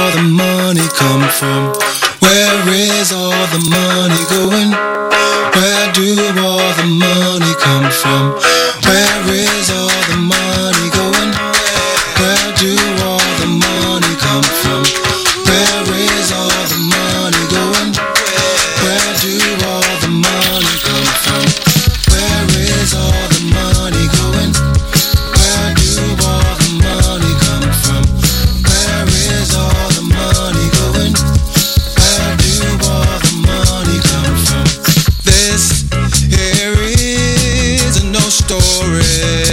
all the money come from? Where is all the money going? Where do all the money come from? Where is all the money going? Where do all the money come from? Where is all the money going? Where do all the money come from? Where is all the money going? Where do all the money come from? Where is all the money going? Where do all the money come from? This here is no story.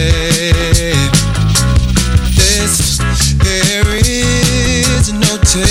This here is no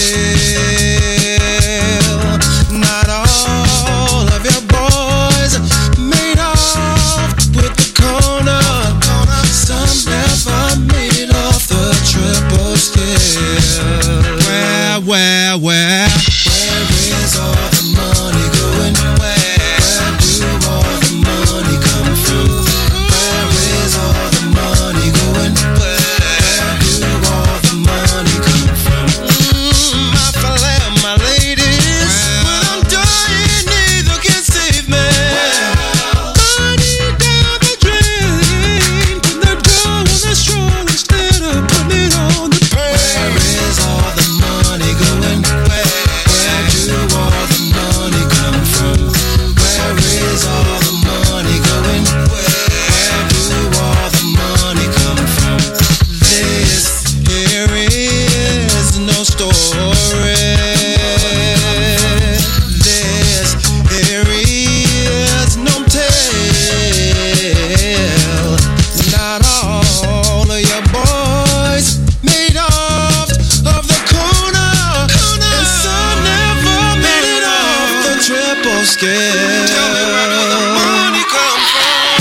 tale. Not all of your boys made off with the corner. Some never made off the triple scale. Where is all the money going? Where do all the money come from? Where is all the money going? Where do all the money come from? My fella, my ladies, when I'm dying, neither can save me. Money down the drain, put the dough on the straw instead of putting it on the brain. Where is all the money going? Where do all the money come from? Where is all the money going? Where do all the money come from? This here is no story. This here is no tale. Not all of your boys made off of the corner, and some never made it off the triple scale. Tell me where do the money come from?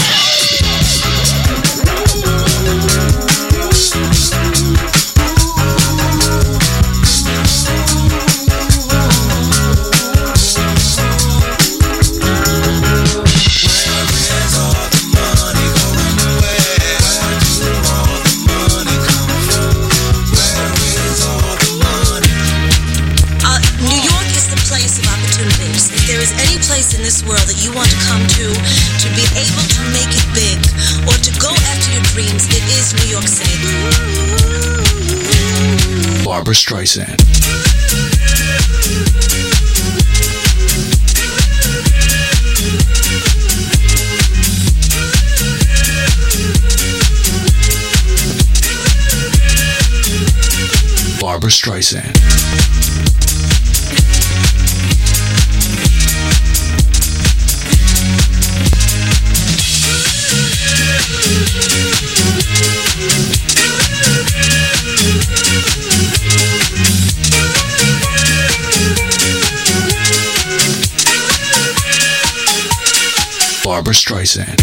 New York is the place of opportunities. If there is any place in this world that you want to come to be able to make it big, or to go after your dreams, it is New York City. Barbra Streisand. Barbra Streisand. Barbra Streisand.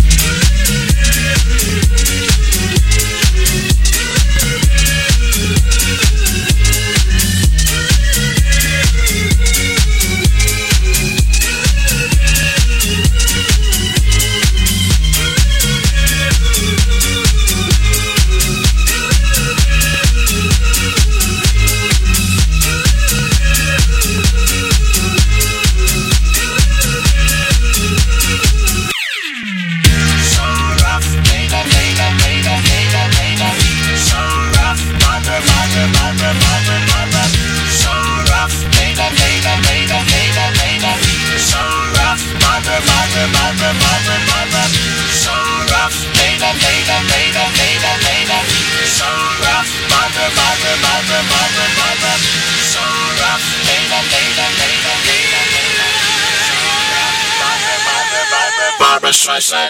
Barbra Streisand.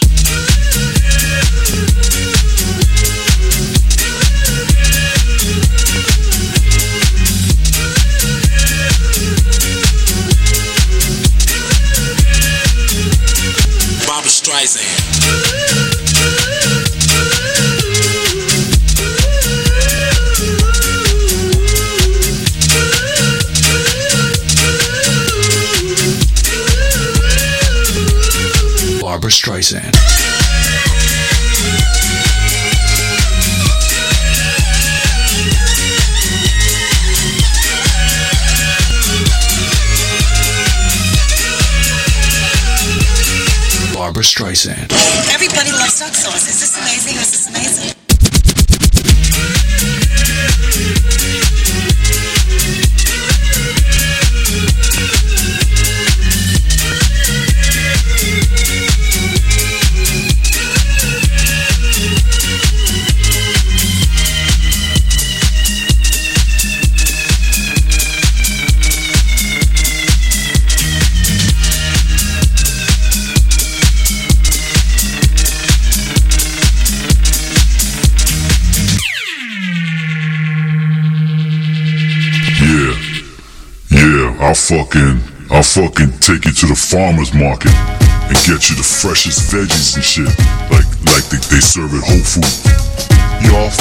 Barbra Streisand. Barbra Streisand. Barbra Streisand. Everybody loves duck sauce. Is this amazing? Is this amazing? I'll fucking take you to the farmer's market and get you the freshest veggies and shit, like they serve at Whole Foods. Y'all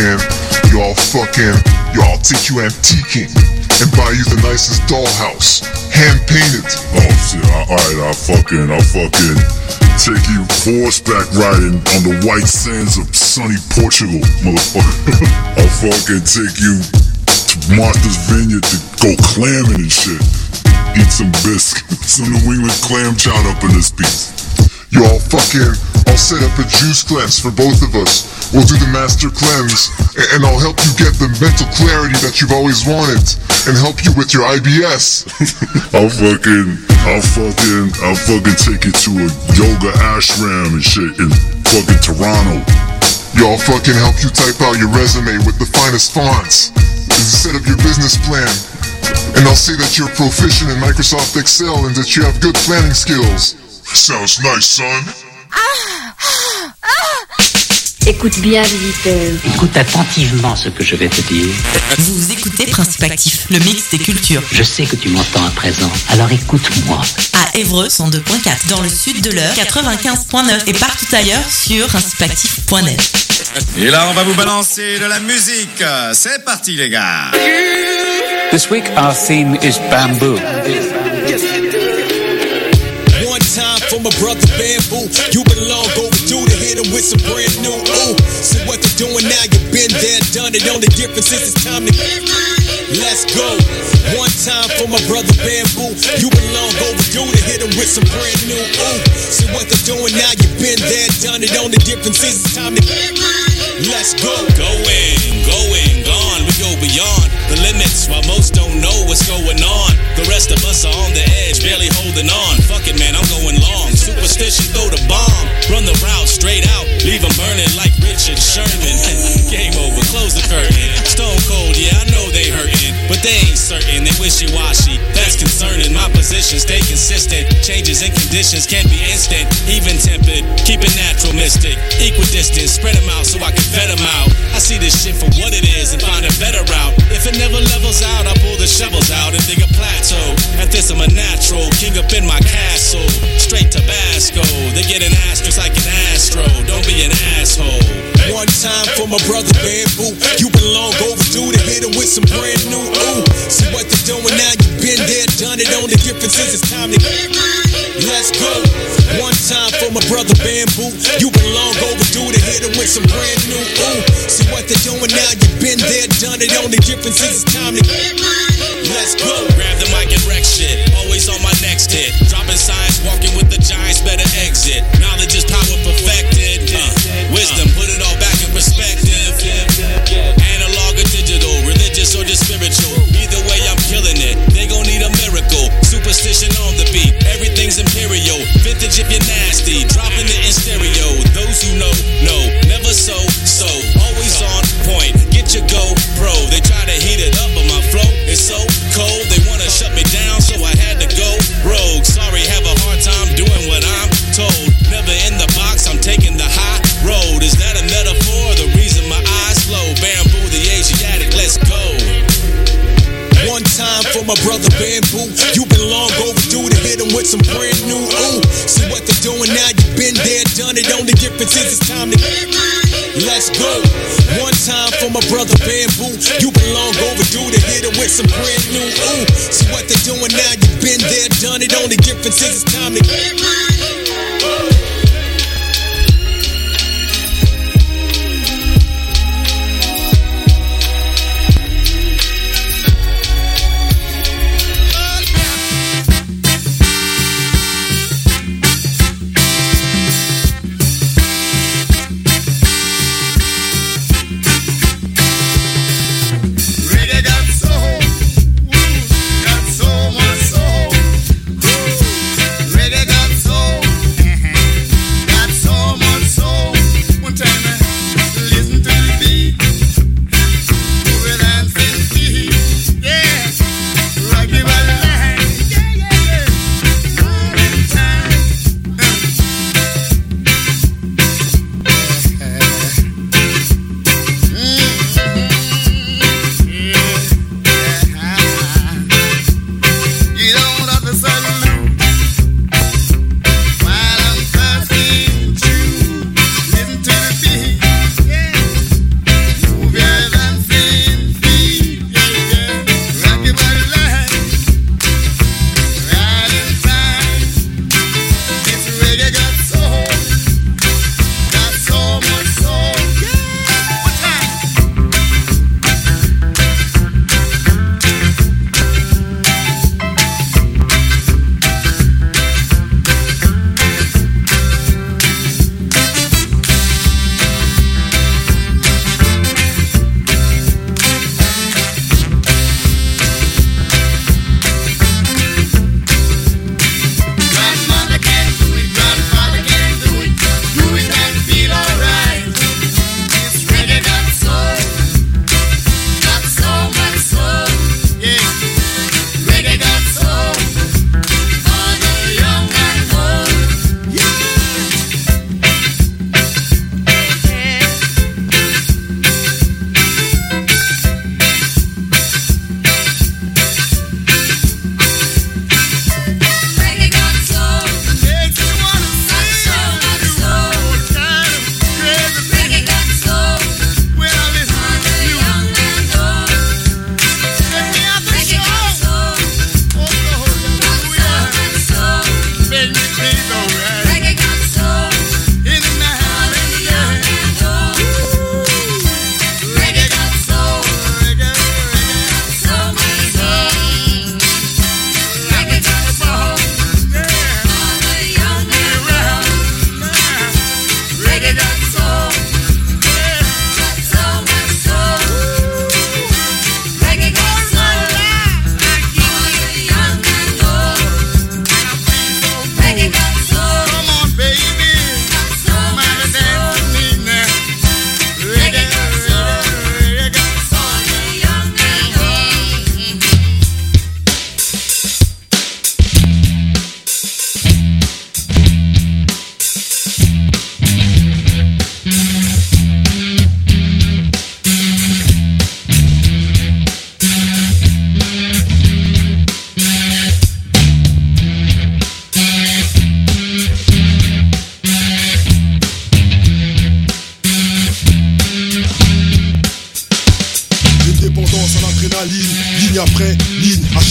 take you antiquing and buy you the nicest dollhouse, hand painted. Oh shit, alright, I'll fucking take you horseback riding on the white sands of sunny Portugal, motherfucker. I'll fucking take you to Martha's Vineyard to go clamming and shit. Eat some biscuits, some New England clam chowder up in this piece. I'll set up a juice cleanse for both of us. We'll do the master cleanse, and I'll help you get the mental clarity that you've always wanted, and help you with your IBS. I'll fucking take you to a yoga ashram and shit in fucking Toronto. I'll fucking help you type out your resume with the finest fonts, and set up your business plan. And I'll say that you're proficient in Microsoft Excel and that you have good planning skills. Sounds nice, son. Écoute bien, visiteur. Écoute attentivement ce que je vais te dire. Vous écoutez Principe Actif, le mix des cultures. Je sais que tu m'entends à présent, alors écoute-moi. À Évreux, 102.4, dans le sud de l'heure, 95.9 et partout ailleurs sur principeactif.net. Et là, on va vous balancer de la musique. C'est parti, les gars. This week, our theme is bamboo. One time for my brother Bamboo. You been long overdue to hit him with some brand new. Ooh, so what they're doing now, you've been there, done it. Only difference is it's time to let's go. One time for my brother Bamboo. You been long overdue to hit him with some brand new. Ooh, so what they're doing now, you've been there, done it. Only difference is it's time to let's go. Going, gone. We go beyond the limits while most don't know what's going on. The rest of us are on the edge, barely holding on. Fuck it, man, I'm going long. Superstition, throw the bomb. Run the route straight out. Leave them burning like Richard Sherman. Game over, close the curtain. Stone cold, yeah, I know they hurting, but they ain't certain. They wishy-washy, that's concerning. My position, stay consistent. Changes in conditions can be instant, even tempered. Keep it natural, mystic. Equidistant, spread them out so I can vet them out. I see this shit for what it is and find a better route. If it never levels out, I pull the shovels out and dig a plateau. At this I'm a natural, king up in my castle. Straight Tabasco, they get an asterisk like an astro. Don't be an asshole. One time for my brother Bamboo. You been long overdue to hit him with some brand new. Ooh, see what they're doing now, you've been there, done it. Only difference is it's time to let's go. One time for my brother Bamboo. You been long overdue to hit him with some brand new. Ooh, see what they're doing now, you've been there, done it. Only difference is it's time to let's go. Grab the mic and wreck shit, always on my next hit. Dropping signs, walking with the giants, better exit. Knowledge is power perfected. Wisdom, put it all back in perspective. Analog or digital, religious or just spiritual. Either way, I'm killing it. They gon' need a miracle. Superstition on the beat, everything's imperial. Vintage if you're nasty, dropping it in stereo. Those who know, never so. Always on point, get your GoPro. They try to heat it up, but my flow is so cold. They wanna shut me down, so I had to go rogue. Sorry, have a hard time doing what I'm told. Never in the box, I'm taking the high road. Is that a metaphor? The reason my eyes flow. Bamboo, the Asiatic, let's go. One time for my brother Bamboo. You been long overdue to hit him with some brand new. Ooh, see what they're doing now, you've been there, done it. Only difference is it's time to let's go. One time for my brother Bamboo. You been long overdue to hit him with some brand new. Ooh, see what they're doing now, you've been there, done it. Only difference is it's time to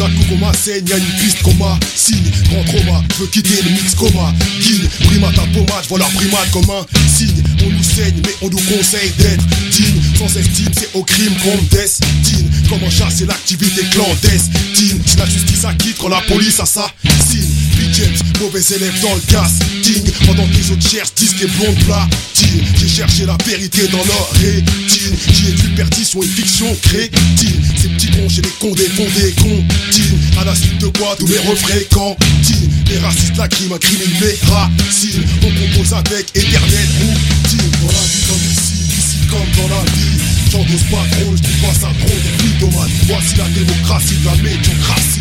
chaque coup qu'on m'assaigne, y'a une piste qu'on m'a signe. Grand trauma, je veux quitter le mix coma. Guine, primate à pommade, voilà primate comme un signe. On nous saigne, mais on nous conseille d'être digne. Sans estime, c'est au crime qu'on me destine. Comment chasser l'activité clandestine? Si la justice acquitte quand la police assassine. James, mauvais élève dans le casting. Pendant que les autres cherchent disques et blondes platine. J'ai cherché la vérité dans leur rétine. J'y ai vu perdition et fiction crétine. Ces petits cons chez les condés font des comptines. À la suite de quoi tous mes refrains cantines. Les racistes lacryment, incriminent mes racines. On compose avec éternelle routine. Dans la vie comme ici comme dans la vie. J'endosse pas trop, je trouve pas ça trop des mythomanes. Voici la démocratie de la médiocratie.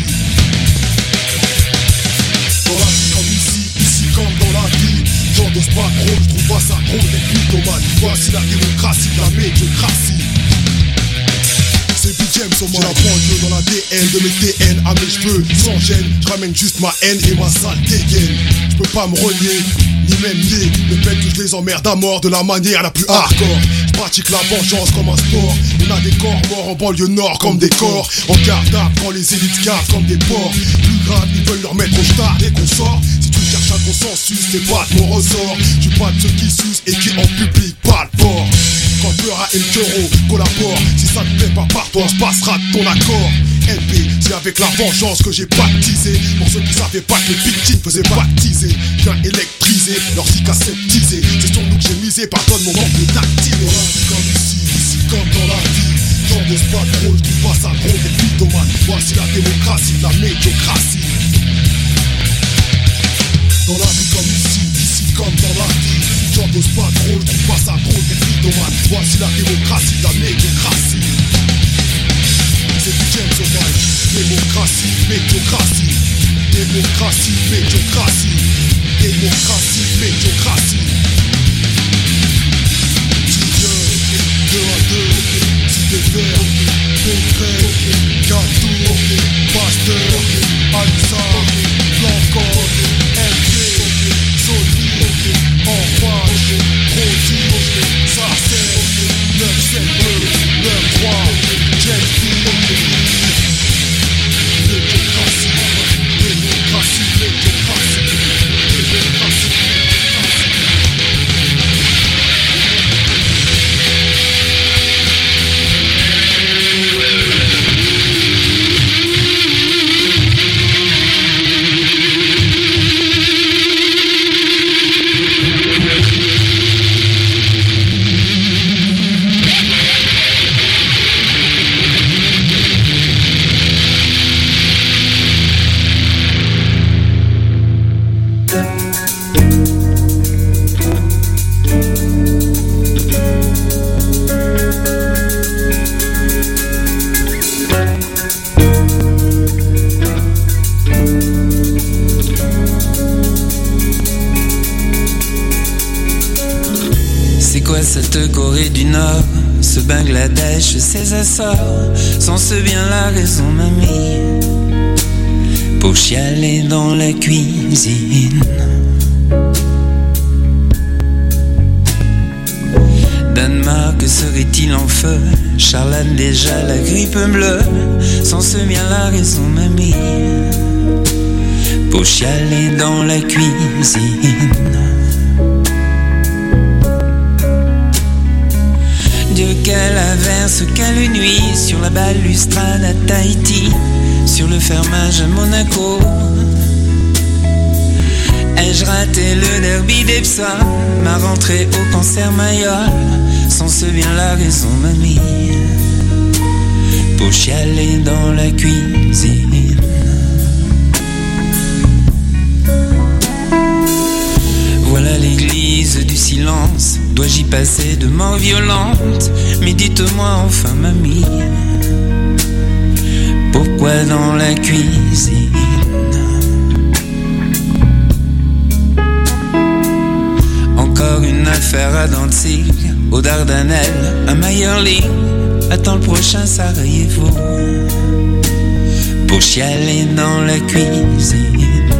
Dans la vie comme ici comme dans la vie. J'endosse pas trop, je trouve pas ça trop d'être mythomane. Voici la démocratie de la médiocratie. C'est Big James au moins. J'ai la banlieue dans l'ADN de mes TN à mes cheveux sans gêne. Je ramène juste ma haine et ma sale dégaine. Je peux pas me renier, ni même nier le fait que je les emmerde à mort de la manière la plus hardcore. Je pratique la vengeance comme un sport. On a des corps morts en banlieue nord comme des corps en garde quand les élites cavent comme des porcs. Plus grave, ils veulent leur mettre au stade dès qu'on sort. Si tu cherches un consensus, c'est pas de mon ressort. Je suis pas de ceux qui sucent et qui en public parlent fort. Quand peur à Eltero collabore. Si ça te plaît pas par toi, se passera de ton accord. LP, c'est avec la vengeance que j'ai baptisé. Pour ceux qui savaient pas que les victimes faisaient baptiser. Viens électriser, leur zik aseptisé. C'est sur nous que j'ai misé, pardonne mon manque de tactile. Dans la vie comme ici comme dans la vie. J'endosse pas trop, je trouve pas ça drôle des mythomanes. Voici la démocratie de la médiocratie. Dans la vie comme ici comme dans la vie. J'endosse pas trop, je trouve pas ça drôle des mythomanes. Voici la démocratie de la médiocratie. C'est du James au mic. Démocratie, médiocratie. Démocratie, médiocratie. Démocratie, médiocratie. Tu viens, 2 à 2, cité vert, concret, gâteau, pasteur, Alissa, Blanco, LP, Sony, Enrage, Rodi, Sarcelle, 972, 93, Jelly. Démocratie, démocratie, démocratie, démocratie. Cette Corée du Nord, ce Bangladesh, ces Açores, sont ce bien la raison, mamie, pour chialer dans la cuisine. Danemark serait-il en feu? Charlane déjà, la grippe bleue, sont ce bien la raison, mamie, pour chialer dans la cuisine. Dieu, quelle averse, quelle nuit, sur la balustrade à Tahiti, sur le fermage à Monaco. Ai-je raté le derby d'Epsom, ma rentrée au concert Mayol, sans ce bien la raison, mamie, pour chialer dans la cuisine. Voilà l'église du silence. Dois-je y passer de mort violente? Mais dites-moi enfin, mamie, pourquoi dans la cuisine? Encore une affaire à Dantzig, aux Dardanelles, à Mayerling. Attends le prochain Sarajevo, pour chialer dans la cuisine.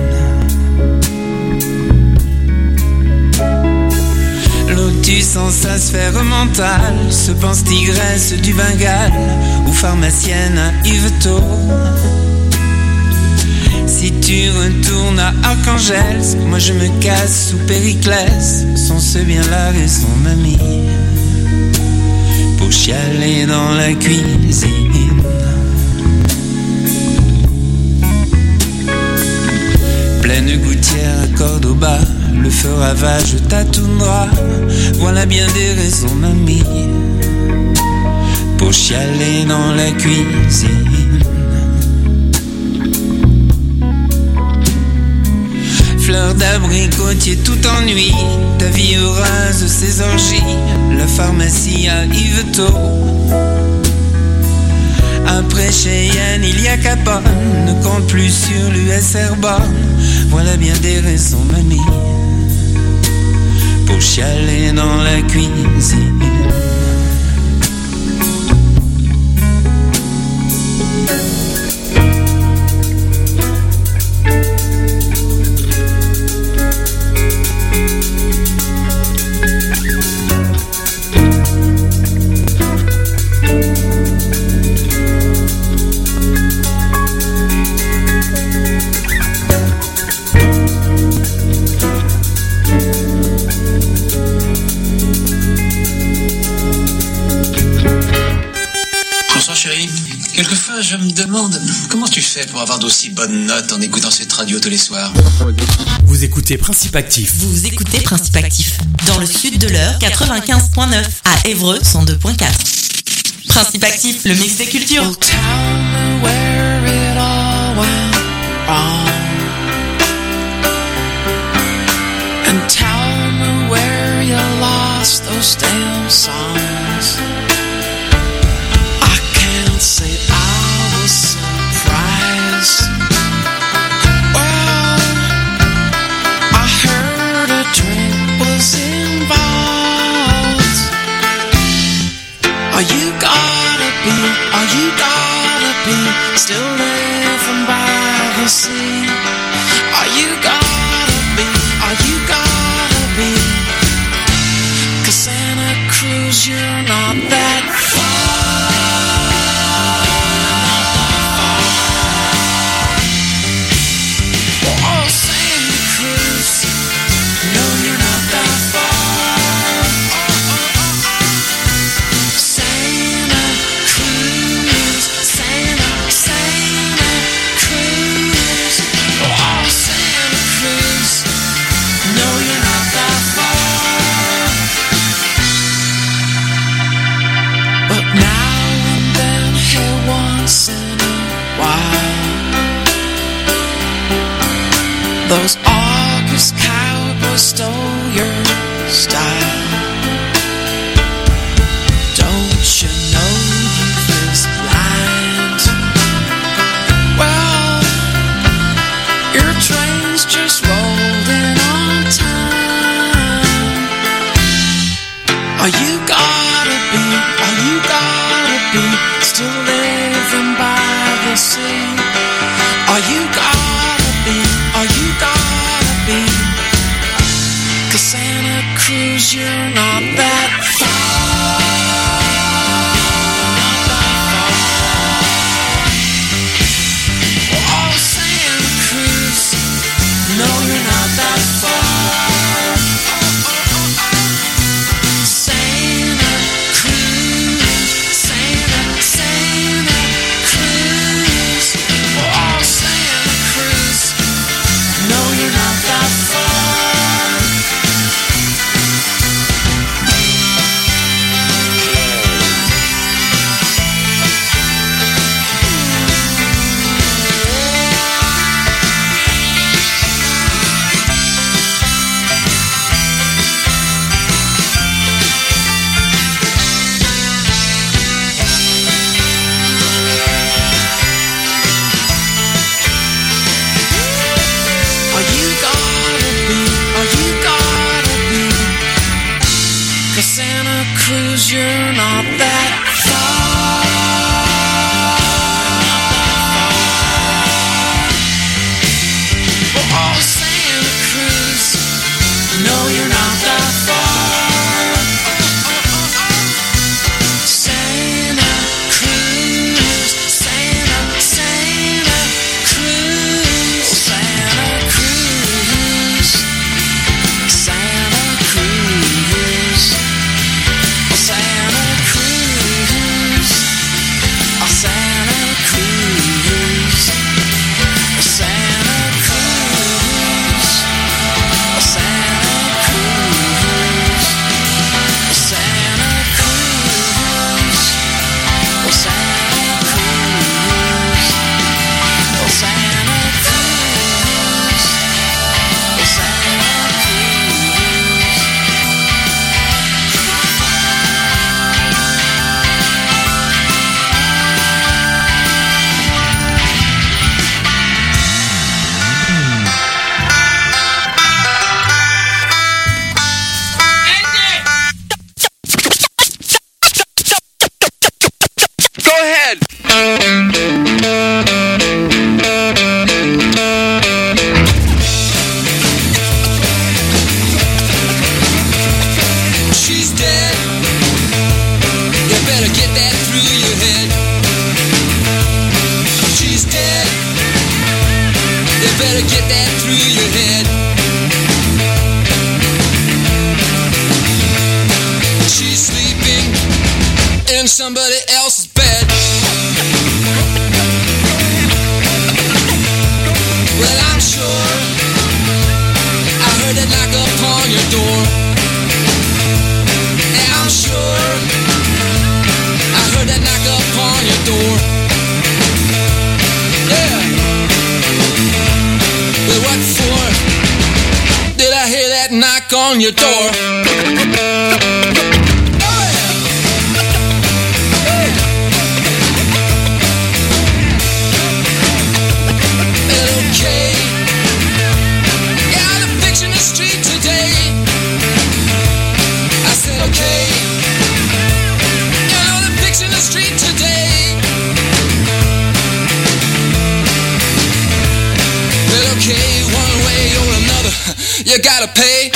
Lotus en sa sphère mentale, se pense tigresse du Bengale ou pharmacienne à Yvetot. tu retournes à Archangels, moi je me casse sous Périclès, sans ce bien la raison mamie, pour chialer dans la cuisine. Pleine gouttière à Cordoba, le feu ravage ta toundra, voilà bien des raisons mamie, pour chialer dans la cuisine. Fleur d'abricotier tout ennui, ta vie heureuse ses orgies, la pharmacie à Yvetot. Après Cheyenne il y a Capone, ne compte plus sur l'USR Borne, voilà bien des raisons mamie, pour chialer dans la cuisine. Quelquefois, je me demande comment tu fais pour avoir d'aussi bonnes notes en écoutant cette radio tous les soirs. Vous écoutez Principe Actif. Vous écoutez Principe Actif. Dans le sud de l'heure, 95.9. À Évreux, 102.4. Principe Actif, le mix des cultures. And tell me where you lost those damn songs. I can't say I was surprised. Well, I heard a drink was involved. Are you gotta be still living by the sea? Are you gotta be 'cause Santa Cruz, you're not that far. Oh, Santa Cruz, no, you're not that far. Santa Cruz, Santa Cruz. Oh, Santa Cruz, no, you're not that far. But now and then, hey, once in a while, those August cowboys stole your style. Don't you know youth is blind? Well, your train's just rolled in on time. Are you gotta be still living by the sea? Are you gotta be 'cause Santa Cruz, you're not that far. Oh, Santa Cruz, no, you're not that far. Santa Cruz, Santa Cruz. Oh, Santa Cruz, no, you're not that far. Santa Cruz, you're not that far. Oh, Santa Cruz, no, you're not that far. Santa Cruz, Santa Cruz. You better get that through your head. She's sleeping in somebody else's bed. Well, I'm sure I heard it knock upon your door. Yeah, I'm sure I heard that knock upon your door. Yeah. Well, what for? Did I hear that knock on your door? You gotta pay.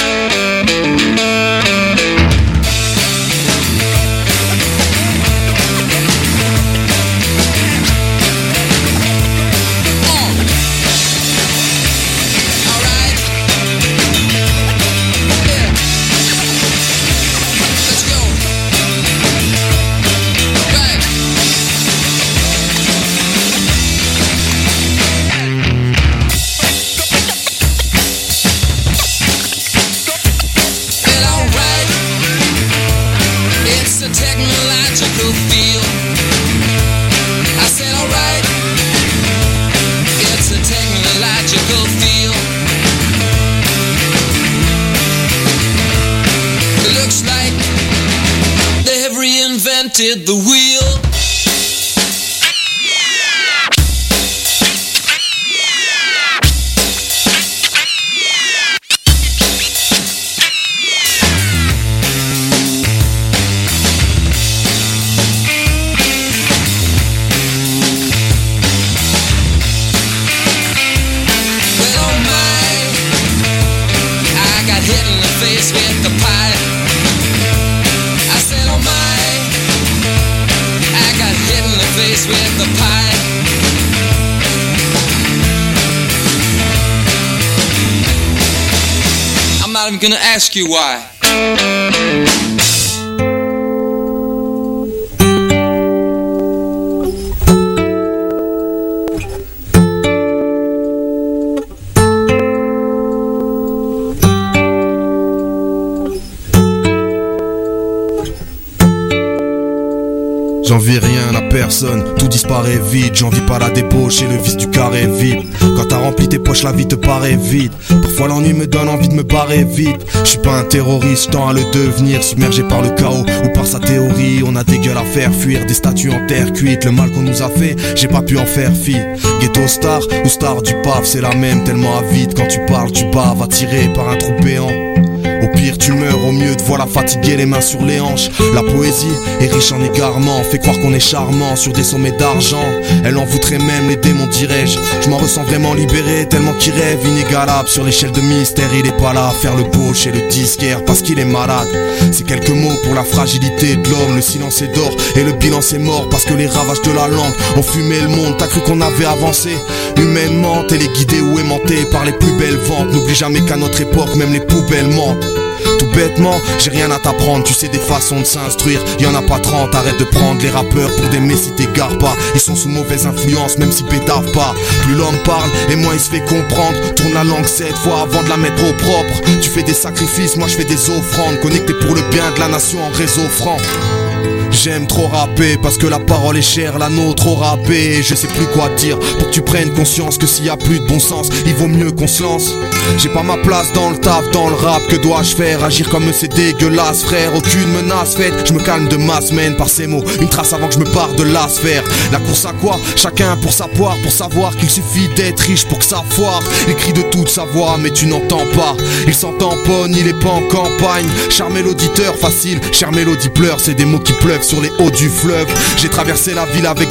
Did the wheel. With the pie. I'm not even gonna ask you why. J'envie rien à personne, tout disparaît vite. J'envie pas la débauche et le vice du carré vide. Quand t'as rempli tes poches, la vie te paraît vide. Parfois l'ennui me donne envie de me barrer vite. Je suis pas un terroriste, je tends à le devenir. Submergé par le chaos ou par sa théorie. On a des gueules à faire fuir, des statues en terre cuite. Le mal qu'on nous a fait, j'ai pas pu en faire fi. Ghetto star ou star du paf, c'est la même, tellement avide. Quand tu parles, tu baves, attiré par un trou béant. Au pire tu meurs, au mieux te voilà fatigué, les mains sur les hanches. La poésie est riche en égarements, fait croire qu'on est charmant sur des sommets d'argent. Elle en voudrait même les démons, dirais-je. Je m'en ressens vraiment libéré, tellement qu'il rêve inégalable. Sur l'échelle de mystère, il est pas là à faire le beau chez le disquaire parce qu'il est malade. C'est quelques mots pour la fragilité de l'homme. Le silence est d'or et le bilan c'est mort, parce que les ravages de la langue ont fumé le monde. T'as cru qu'on avait avancé humainement, téléguidé ou aimanté par les plus belles ventes. N'oublie jamais qu'à notre époque même les poubelles mentent. Tout bêtement, j'ai rien à t'apprendre, tu sais des façons de s'instruire, y'en a pas 30, arrête de prendre les rappeurs pour des messies, t'égares pas. Ils sont sous mauvaise influence, même s'ils pétavent pas. Plus l'homme parle, et moins il se fait comprendre. Tourne la langue 7 fois avant de la mettre au propre. Tu fais des sacrifices, moi je fais des offrandes. Connecté pour le bien de la nation en réseau franc. J'aime trop rapper parce que la parole est chère, la nôtre au râpé. Je sais plus quoi dire pour que tu prennes conscience que s'il y a plus de bon sens, il vaut mieux qu'on se lance. J'ai pas ma place dans le taf, dans le rap, que dois-je faire? Agir comme c'est dégueulasse frère, aucune menace faite. Je me calme de ma semaine par ces mots, une trace avant que je me barre de la sphère. La course à quoi? Chacun pour sa poire, pour savoir qu'il suffit d'être riche pour que ça foire. Il crie de toute sa voix mais tu n'entends pas. Il s'en tamponne, il est pas en campagne. Charmer l'auditeur facile, chère mélodie pleure, c'est des mots qui pleuvent sur les hauts du fleuve. J'ai traversé la ville avec